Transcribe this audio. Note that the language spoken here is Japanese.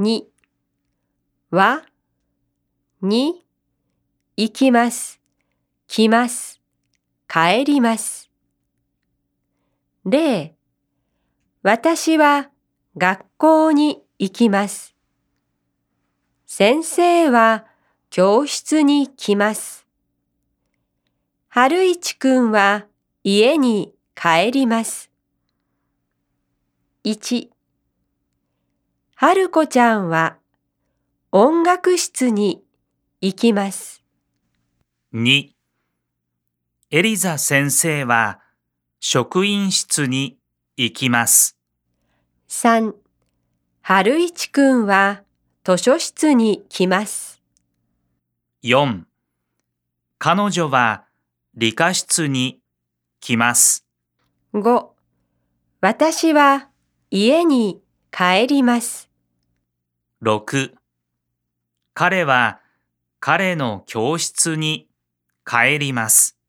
にはに行きます、来ます、帰ります。例、私は学校に行きます。先生は教室に来ます。春一くんは家に帰ります。1、春子ちゃんは音楽室に行きます。 2、エリザ先生は職員室に行きます。 3、春一くんは図書室に来ます。 4、彼女は理科室に来ます。 5、私は家に帰ります。 6、彼は彼の教室に帰ります。